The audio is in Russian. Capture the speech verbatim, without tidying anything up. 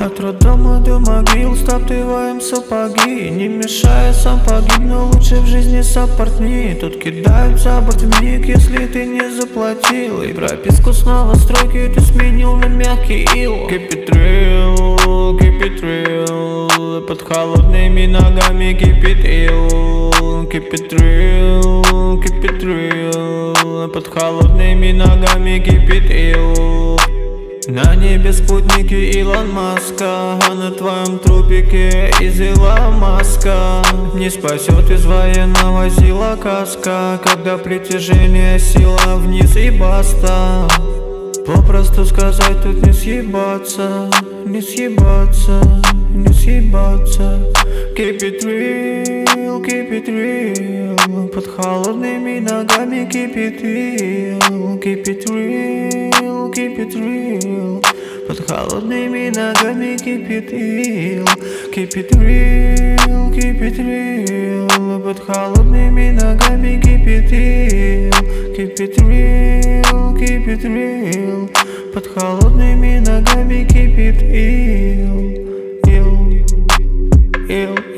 От роддома до могил стаптываем сапоги. Не мешая, сам погибну, лучше в жизни сопартни. Тут кидают за борт вмиг, если ты не заплатил. И прописку снова стройки ты сменил на мягкий ил. Keep it real, keep it real. Под холодными ногами keep it ill. Keep it real, keep it real. Под холодными ногами keep it ill. На небе спутники Илон Маска, а на твоем трупике из ила маска. Не спасет из военного зила каска, когда притяжение сила вниз и баста. Попросту сказать тут не съебаться, не съебаться, не съебаться. Keep it real, keep it real. Под холодными ногами keep it real. Keep it real, keep it real. Под холодными ногами keep it real. Keep it real, keep it real. Под холодными ногами keep it real. Keep it real, keep it real. Под холодными ногами keep it ill, ill, ill.